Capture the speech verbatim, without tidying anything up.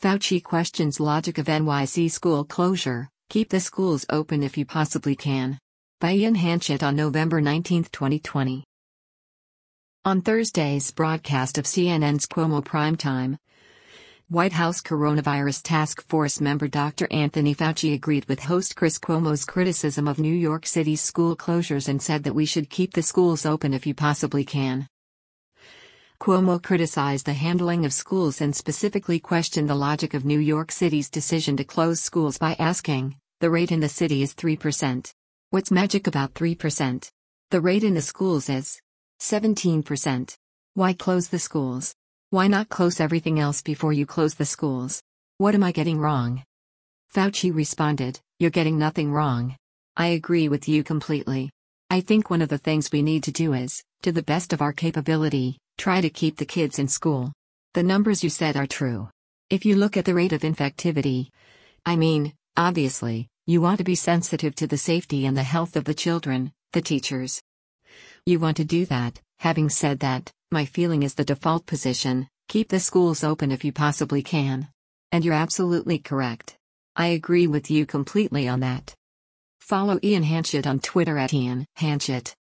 Fauci questions logic of N Y C school closure, keep the schools open if you possibly can. By Ian Hanchett on November nineteenth, twenty twenty. On Thursday's broadcast of C N N's Cuomo Primetime, White House Coronavirus Task Force member Doctor Anthony Fauci agreed with host Chris Cuomo's criticism of New York City's school closures and said that we should keep the schools open if you possibly can. Cuomo criticized the handling of schools and specifically questioned the logic of New York City's decision to close schools by asking, "The rate in the city is three percent. What's magic about three percent? The rate in the schools is seventeen percent. Why close the schools? Why not close everything else before you close the schools? What am I getting wrong?" Fauci responded, "You're getting nothing wrong. I agree with you completely. I think one of the things we need to do is, to the best of our capability, try to keep the kids in school. The numbers you said are true. If you look at the rate of infectivity, I mean, obviously, you want to be sensitive to the safety and the health of the children, the teachers. You want to do that. Having said that, my feeling is the default position, keep the schools open if you possibly can. And you're absolutely correct. I agree with you completely on that." Follow Ian Hanchett on Twitter at Ian Hanchett.